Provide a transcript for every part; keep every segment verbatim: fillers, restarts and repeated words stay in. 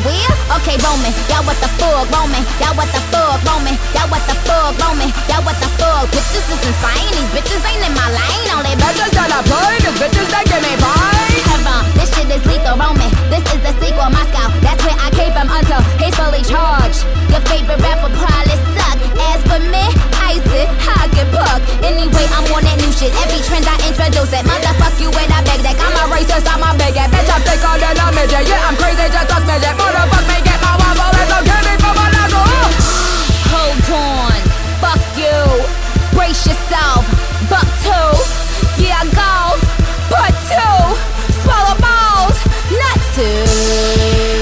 will? Okay, Roman, y'all what the fuck, Roman, y'all what the fuck, Roman, y'all what the fuck, Roman, y'all what the fuck. Bitches is insane, these bitches ain't in my lane. Only bitches that I play, these bitches that give me pain. Heaven, this shit is lethal, Roman. This is the sequel, Moscow. That's where I keep him until he's fully charged. Your favorite rapper probably suck. As for me, I sit, I get puck. Anyway, I'm on that new shit. Every trend I introduce it. Motherfuck you with a big deck. I'm a racist, I'm a bigot. Bitch, I'm thicker than a midget. Yeah, I'm crazy, just a smidget. Motherfuck me, get my waffle. It's okay, me for my lago. Hold on, fuck you. Brace yourself, buck two. Yeah, golf, butt two. Swallow balls, nuts two.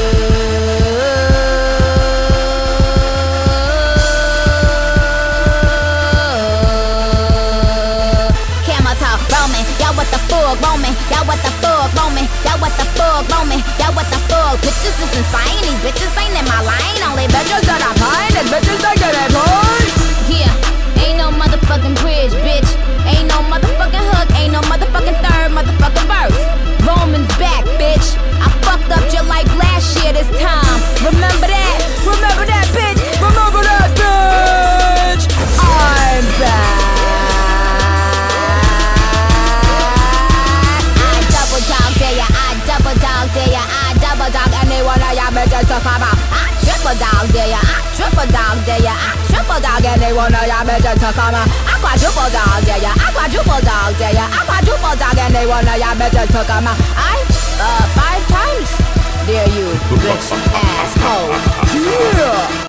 Y'all what the fuck, Roman? Y'all what the fuck, Roman? Y'all what the fuck, Roman? Y'all what the fuck? Bitches is insane. These bitches ain't in my lane. Only bitches that I find. These bitches that get it paid. Yeah, ain't no motherfucking bridge, bitch. Ain't no motherfucking hook. Ain't no motherfucking third motherfucking verse. Roman's back, bitch. I fucked up your life last year this time. Remember that? Remember that, bitch? Remember that, bitch? I'm back. Dog dare ya, I double dog dare ya, I double dog any one of y'all bitches to come out. I triple dog dare ya, I triple dog dare ya, I triple dog any one of y'all bitches to come out. I quadruple dog dare ya, I quadruple dog dare ya, I quadruple dog any one of y'all bitches to come out. I uh five times dare you, bitch asshole. Yeah.